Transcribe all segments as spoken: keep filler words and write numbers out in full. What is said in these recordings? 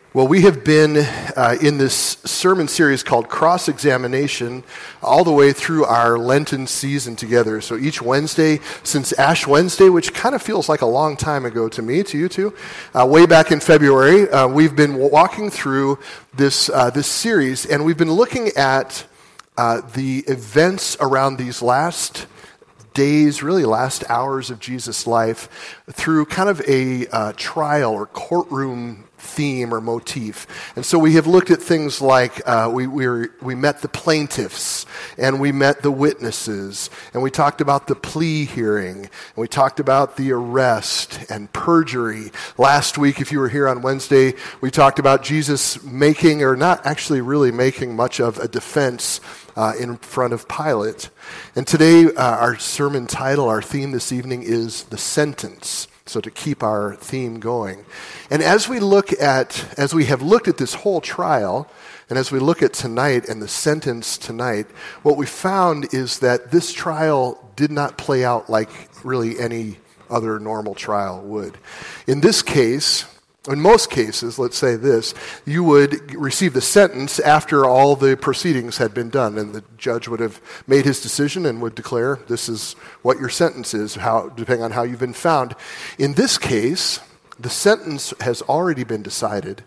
Well, we have been uh, in this sermon series called Cross-Examination all the way through our Lenten season together. So each Wednesday, since Ash Wednesday, which kind of feels like a long time ago to me, to you too, uh, way back in February, uh, we've been walking through this, uh, this series, and we've been looking at uh, the events around these last days, really last hours of Jesus' life through kind of a uh, trial or courtroom theme or motif. And so we have looked at things like uh, we we, were, we met the plaintiffs and we met the witnesses and we talked about the plea hearing and we talked about the arrest and perjury. Last week, if you were here on Wednesday, we talked about Jesus making or not actually really making much of a defense uh, in front of Pilate. And today, uh, our sermon title, our theme this evening is The Sentence. So to keep our theme going. And as we look at, as we have looked at this whole trial, and as we look at tonight and the sentence tonight, what we found is that this trial did not play out like really any other normal trial would. In this case, in most cases, let's say this, you would receive the sentence after all the proceedings had been done, and the judge would have made his decision and would declare, this is what your sentence is, how, depending on how you've been found. In this case, the sentence has already been decided.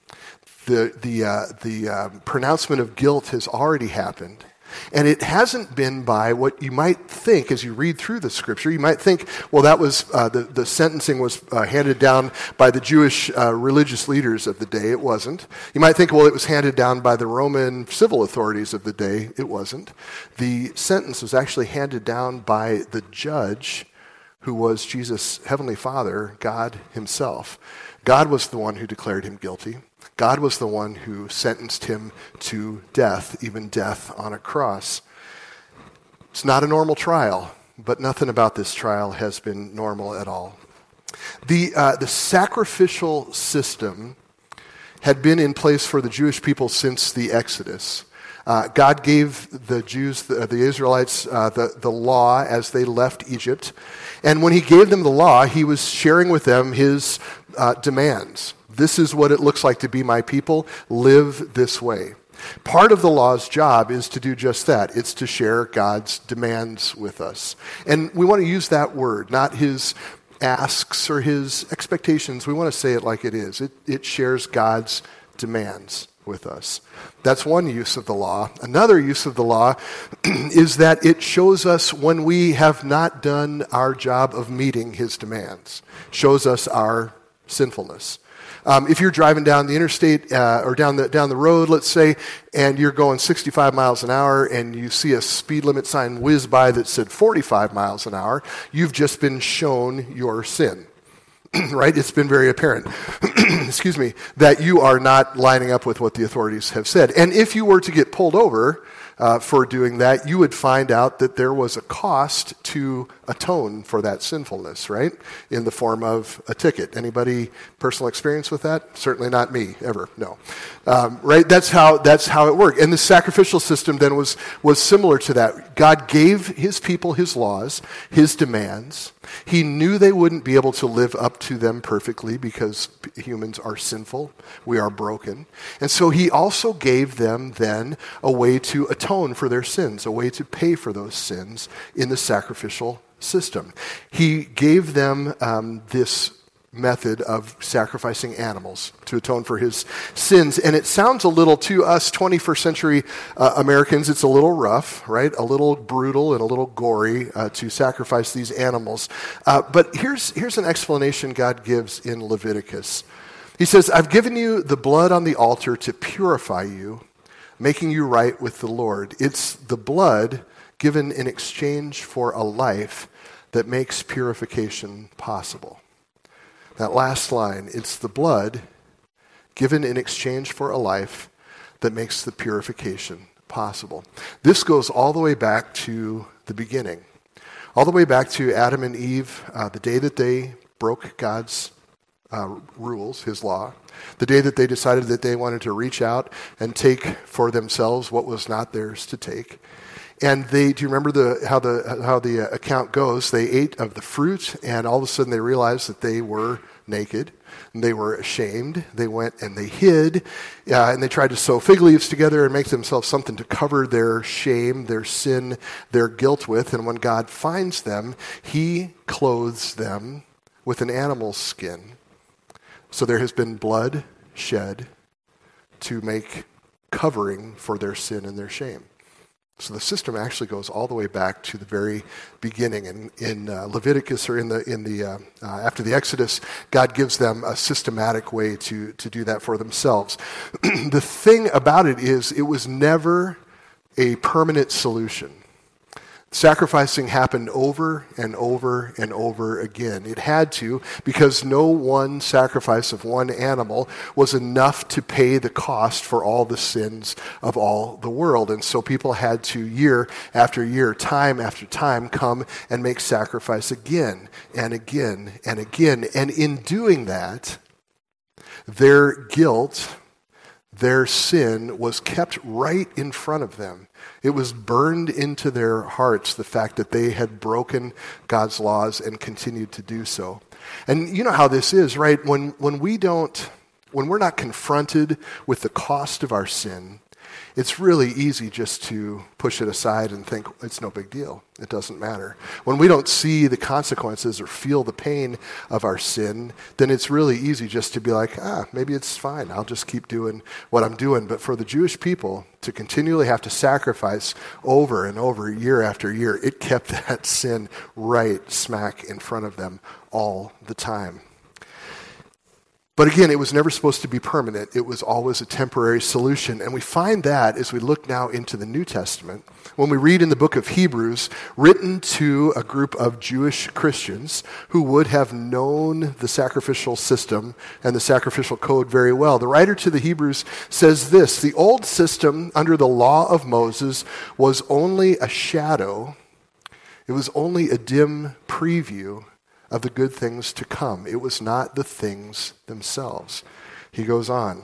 The, the, uh, the uh, pronouncement of guilt has already happened. And it hasn't been by what you might think as you read through the scripture. You might think, well, that was uh, the, the sentencing was uh, handed down by the Jewish uh, religious leaders of the day. It wasn't. You might think, well, it was handed down by the Roman civil authorities of the day. It wasn't. The sentence was actually handed down by the judge who was Jesus' heavenly Father, God himself. God was the one who declared him guilty. God was the one who sentenced him to death, even death on a cross. It's not a normal trial, but nothing about this trial has been normal at all. The, uh, the sacrificial system had been in place for the Jewish people since the Exodus. Uh, God gave the Jews, the, the Israelites, uh, the, the law as they left Egypt. And when he gave them the law, he was sharing with them his uh, demands. This is what it looks like to be my people. Live this way. Part of the law's job is to do just that. It's to share God's demands with us. And we want to use that word, not his asks or his expectations. We want to say it like it is. It, it shares God's demands with us. That's one use of the law. Another use of the law is that it shows us when we have not done our job of meeting his demands. Shows us our sinfulness. Um, if you're driving down the interstate uh, or down the down the road, let's say, and you're going sixty-five miles an hour and you see a speed limit sign whiz by that said forty-five miles an hour, you've just been shown your sin. Right? It's been very apparent, excuse me, that you are not lining up with what the authorities have said. And if you were to get pulled over uh, for doing that, you would find out that there was a cost to atone for that sinfulness, right? In the form of a ticket. Anybody personal experience with that? Certainly not me, ever, no. Um, right? That's how that's how it worked. And the sacrificial system then was was similar to that. God gave his people his laws, his demands. He knew they wouldn't be able to live up to them perfectly because humans are sinful. We are broken. And so he also gave them then a way to atone for their sins, a way to pay for those sins in the sacrificial system. He gave them um, this method of sacrificing animals to atone for his sins. And it sounds a little, to us twenty-first century uh, Americans, it's a little rough, right? A little brutal and a little gory uh, to sacrifice these animals. Uh, but here's, here's an explanation God gives in Leviticus. He says, I've given you the blood on the altar to purify you, making you right with the Lord. It's the blood given in exchange for a life that makes purification possible. That last line, it's the blood given in exchange for a life that makes the purification possible. This goes all the way back to the beginning, all the way back to Adam and Eve, uh, the day that they broke God's uh, rules, his law, the day that they decided that they wanted to reach out and take for themselves what was not theirs to take. And they, do you remember the how the how the account goes? They ate of the fruit, and all of a sudden they realized that they were naked. and they were ashamed. They went and they hid, uh, and they tried to sew fig leaves together and make themselves something to cover their shame, their sin, their guilt with. And when God finds them, he clothes them with an animal's skin. So there has been blood shed to make covering for their sin and their shame. So the system actually goes all the way back to the very beginning. In, in uh, Leviticus, or in the in the uh, uh, after the Exodus, God gives them a systematic way to to do that for themselves. The thing about it is, it was never a permanent solution. Sacrificing happened over and over and over again. It had to, because no one sacrifice of one animal was enough to pay the cost for all the sins of all the world. And so people had to, year after year, time after time, come and make sacrifice again and again and again. And in doing that, their guilt, their sin was kept right in front of them. It was burned into their hearts, the fact that they had broken God's laws and continued to do so. And you know how this is, right? When when we don't, when we're not confronted with the cost of our sin, it's really easy just to push it aside and think it's no big deal. It doesn't matter. When we don't see the consequences or feel the pain of our sin, then it's really easy just to be like, ah, maybe it's fine. I'll just keep doing what I'm doing. But for the Jewish people to continually have to sacrifice over and over, year after year, it kept that sin right smack in front of them all the time. But again, it was never supposed to be permanent. It was always a temporary solution. And we find that as we look now into the New Testament, when we read in the book of Hebrews, written to a group of Jewish Christians who would have known the sacrificial system and the sacrificial code very well. The writer to the Hebrews says this: the old system under the law of Moses was only a shadow. It was only a dim preview of the good things to come. It was not the things themselves. He goes on.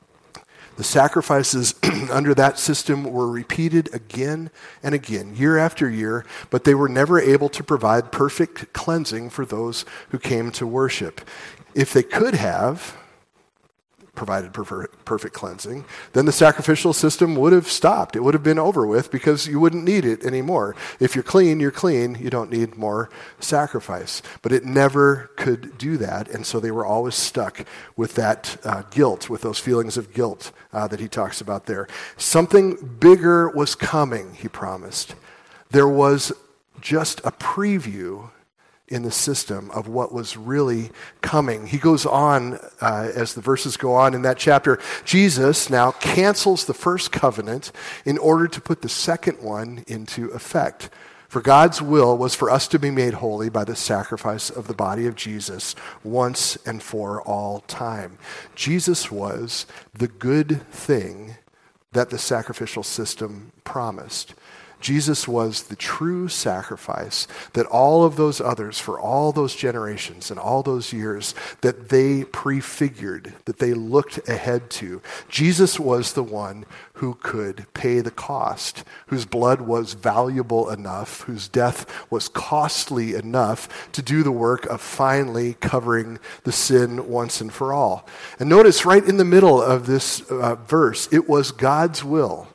The sacrifices under that system were repeated again and again, year after year, but they were never able to provide perfect cleansing for those who came to worship. If they could have provided perfect cleansing, then the sacrificial system would have stopped. It would have been over with, because you wouldn't need it anymore. If you're clean, you're clean. You don't need more sacrifice. But it never could do that, and so they were always stuck with that uh, guilt, with those feelings of guilt uh, that he talks about there. Something bigger was coming, he promised. There was just a preview in the system of what was really coming. He goes on, uh, as the verses go on in that chapter, Jesus now cancels the first covenant in order to put the second one into effect. For God's will was for us to be made holy by the sacrifice of the body of Jesus once and for all time. Jesus was the good thing that the sacrificial system promised. Jesus was the true sacrifice that all of those others, for all those generations and all those years, that they prefigured, that they looked ahead to. Jesus was the one who could pay the cost, whose blood was valuable enough, whose death was costly enough to do the work of finally covering the sin once and for all. And notice right in the middle of this uh, verse, it was God's will.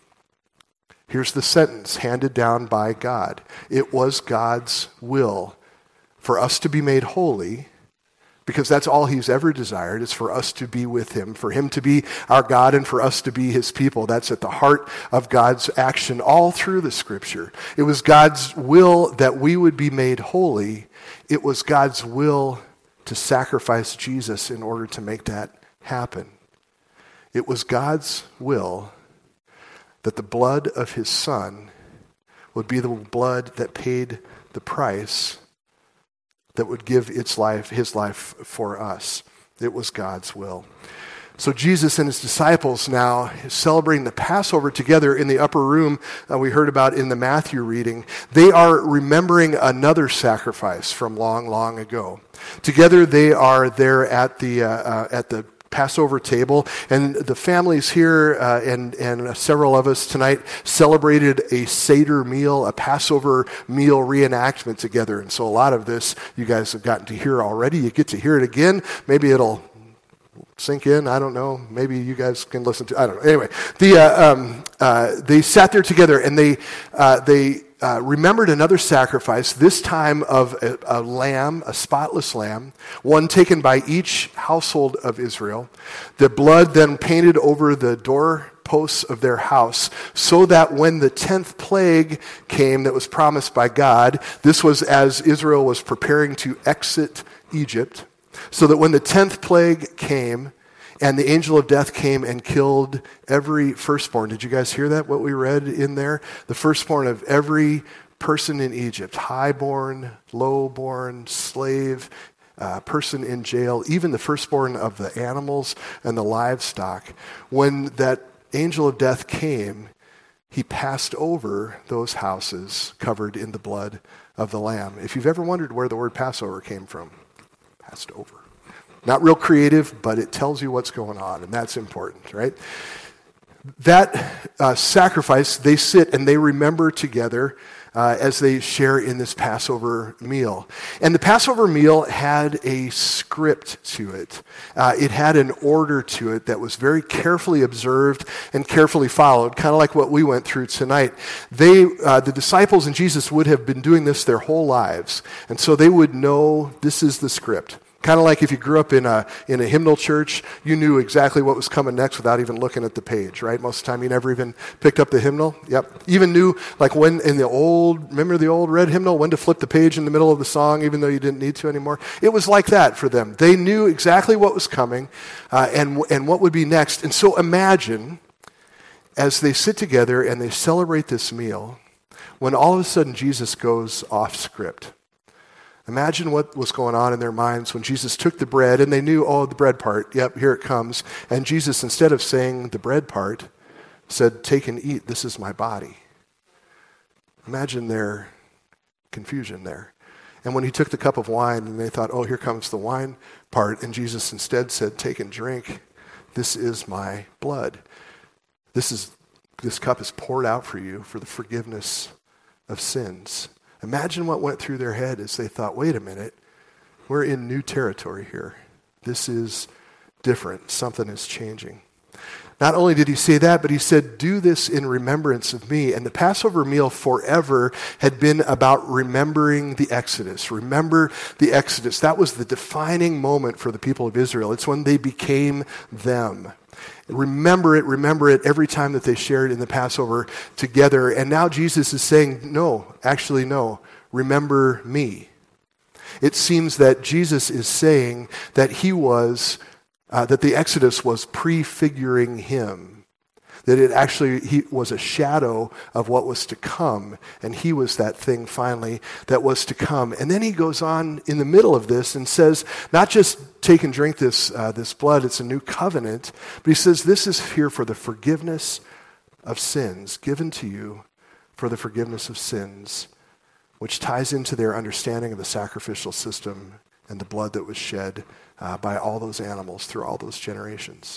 Here's the sentence handed down by God. It was God's will for us to be made holy, because that's all he's ever desired, is for us to be with him, for him to be our God and for us to be his people. That's at the heart of God's action all through the scripture. It was God's will that we would be made holy. It was God's will to sacrifice Jesus in order to make that happen. It was God's will that the blood of his son would be the blood that paid the price, that would give its life, his life for us. It was God's will. So Jesus and his disciples now celebrating the Passover together in the upper room that we heard about in the Matthew reading. They are remembering another sacrifice from long, long ago. Together they are there at the uh, uh, at the Passover table. And the families here uh, and, and several of us tonight celebrated a Seder meal, a Passover meal reenactment together. And so a lot of this you guys have gotten to hear already. You get to hear it again. Maybe it'll sink in. I don't know. Maybe you guys can listen to. I don't know. Anyway, the uh, um, uh, they sat there together and they uh, they uh, remembered another sacrifice. This time of a, a lamb, a spotless lamb, one taken by each household of Israel. The blood then painted over the doorposts of their house, so that when the tenth plague came that was promised by God, this was as Israel was preparing to exit Egypt. So that when the tenth plague came and the angel of death came and killed every firstborn. Did you guys hear that, what we read in there? The firstborn of every person in Egypt, highborn, lowborn, slave, uh, person in jail, even the firstborn of the animals and the livestock. When that angel of death came, he passed over those houses covered in the blood of the Lamb. If you've ever wondered where the word Passover came from, passed over. Not real creative, but it tells you what's going on, and that's important, right? That uh, sacrifice, they sit and they remember together uh, as they share in this Passover meal. And the Passover meal had a script to it. Uh, it had an order to it that was very carefully observed and carefully followed, kind of like what we went through tonight. They, uh, the disciples and Jesus would have been doing this their whole lives, and so they would know this is the script. Kind of like if you grew up in a in a hymnal church, you knew exactly what was coming next without even looking at the page, right? Most of the time you never even picked up the hymnal. Yep. Even knew, like when in the old, remember the old red hymnal, when to flip the page in the middle of the song, even though you didn't need to anymore? It was like that for them. They knew exactly what was coming uh, and, and what would be next. And so imagine, as they sit together and they celebrate this meal, when all of a sudden Jesus goes off script. Imagine what was going on in their minds when Jesus took the bread and they knew, oh, the bread part, yep, here it comes. And Jesus, instead of saying the bread part, said, take and eat, this is my body. Imagine their confusion there. And when he took the cup of wine and they thought, oh, here comes the wine part, and Jesus instead said, take and drink, this is my blood. This is this cup is poured out for you for the forgiveness of sins. Imagine what went through their head as they thought, wait a minute, we're in new territory here. This is different. Something is changing. Not only did he say that, but he said, do this in remembrance of me. And the Passover meal forever had been about remembering the Exodus. Remember the Exodus. That was the defining moment for the people of Israel. It's when they became them. Remember it, remember it every time that they shared in the Passover together. And now Jesus is saying, no, actually no, remember me. It seems that Jesus is saying that he was, uh, that the Exodus was prefiguring him. That it actually he was a shadow of what was to come, and he was that thing finally that was to come. And then he goes on in the middle of this and says, not just take and drink this uh, this blood, it's a new covenant, but he says this is here for the forgiveness of sins, given to you for the forgiveness of sins, which ties into their understanding of the sacrificial system and the blood that was shed uh, by all those animals through all those generations.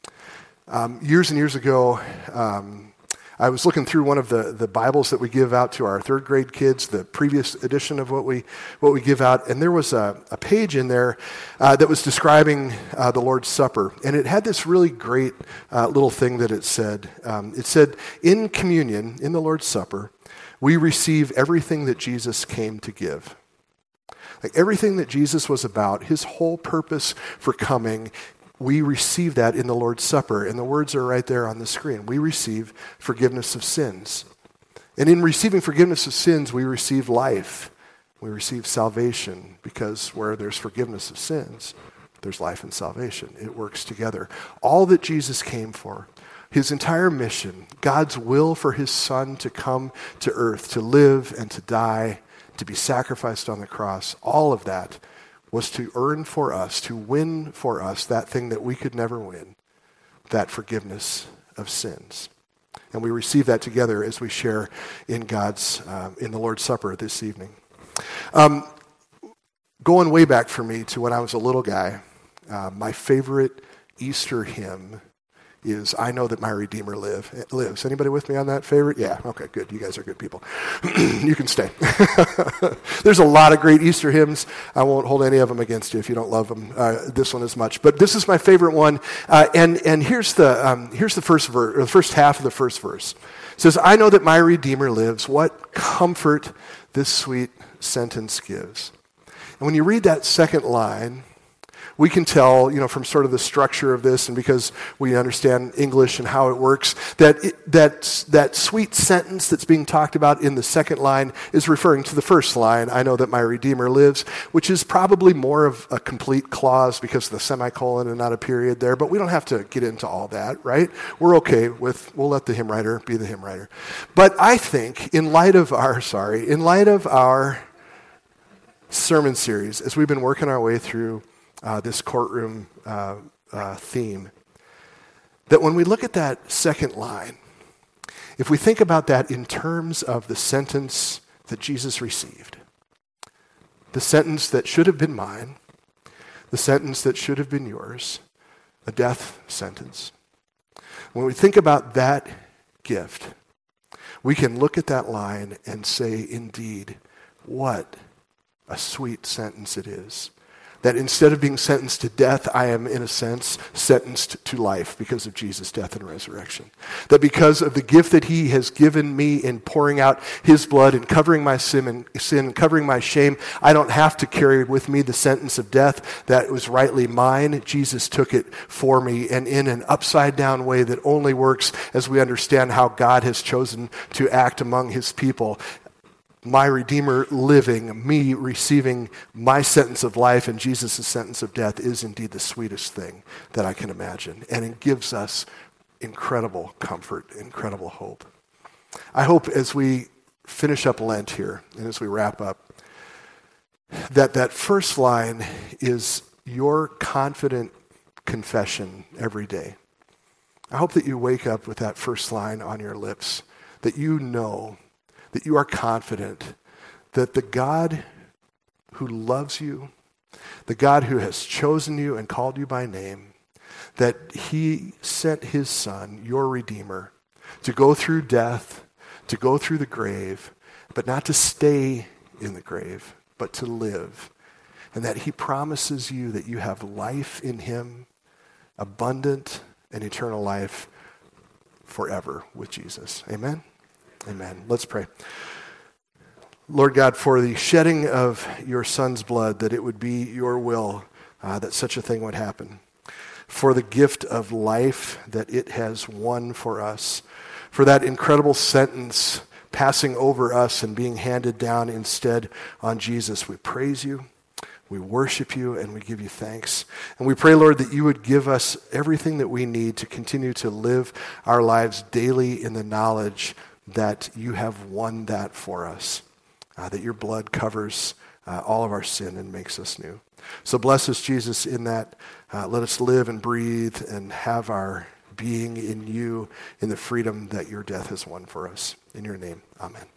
Um, years and years ago, um, I was looking through one of the, the Bibles that we give out to our third grade kids, the previous edition of what we what we give out, and there was a, a page in there uh, that was describing uh, the Lord's Supper, and it had this really great uh, little thing that it said. Um, it said, in communion, in the Lord's Supper, we receive everything that Jesus came to give. Like everything that Jesus was about, his whole purpose for coming, we receive that in the Lord's Supper, and the words are right there on the screen. We receive forgiveness of sins. And in receiving forgiveness of sins, we receive life. We receive salvation, because where there's forgiveness of sins, there's life and salvation. It works together. All that Jesus came for, his entire mission, God's will for his Son to come to earth, to live and to die, to be sacrificed on the cross, all of that was to earn for us, to win for us that thing that we could never win, that forgiveness of sins. And we receive that together as we share in God's, uh, in the Lord's Supper this evening. Um, going way back for me to when I was a little guy, uh, my favorite Easter hymn is I Know That My Redeemer live, lives. Anybody with me on that favorite? Yeah, okay, good. You guys are good people. You can stay. There's a lot of great Easter hymns. I won't hold any of them against you if you don't love them, uh, this one as much. But this is my favorite one. Uh, and and here's the um, here's the first verse, or the first half of the first verse. It says, I know that my Redeemer lives. What comfort this sweet sentence gives. And when you read that second line, we can tell, you know, from sort of the structure of this, and because we understand English and how it works, that it, that that sweet sentence that's being talked about in the second line is referring to the first line, I know that my Redeemer lives, which is probably more of a complete clause because of the semicolon and not a period there, but we don't have to get into all that, right? We're okay with, we'll let the hymn writer be the hymn writer. But I think in light of our, sorry, in light of our sermon series, as we've been working our way through Uh, this courtroom uh, uh, theme, that when we look at that second line, if we think about that in terms of the sentence that Jesus received, the sentence that should have been mine, the sentence that should have been yours, a death sentence. When we think about that gift, we can look at that line and say, indeed, what a sweet sentence it is. That instead of being sentenced to death, I am, in a sense, sentenced to life because of Jesus' death and resurrection. That because of the gift that he has given me in pouring out his blood and covering my sin and sin and covering my shame, I don't have to carry with me the sentence of death that was rightly mine. Jesus took it for me, and in an upside-down way that only works as we understand how God has chosen to act among his people. My Redeemer living, me receiving my sentence of life and Jesus' sentence of death is indeed the sweetest thing that I can imagine. And it gives us incredible comfort, incredible hope. I hope as we finish up Lent here and as we wrap up, that that first line is your confident confession every day. I hope that you wake up with that first line on your lips, that you know that you are confident that the God who loves you, the God who has chosen you and called you by name, that he sent his son, your Redeemer, to go through death, to go through the grave, but not to stay in the grave, but to live. And that he promises you that you have life in him, abundant and eternal life forever with Jesus. Amen? Amen. Let's pray. Lord God, for the shedding of your son's blood, that it would be your will uh, that such a thing would happen. For the gift of life that it has won for us. For that incredible sentence passing over us and being handed down instead on Jesus. We praise you. We worship you and we give you thanks. And we pray, Lord, that you would give us everything that we need to continue to live our lives daily in the knowledge that you have won that for us, uh, that your blood covers uh, all of our sin and makes us new. So bless us, Jesus, in that. Uh, let us live and breathe and have our being in you in the freedom that your death has won for us. In your name, amen.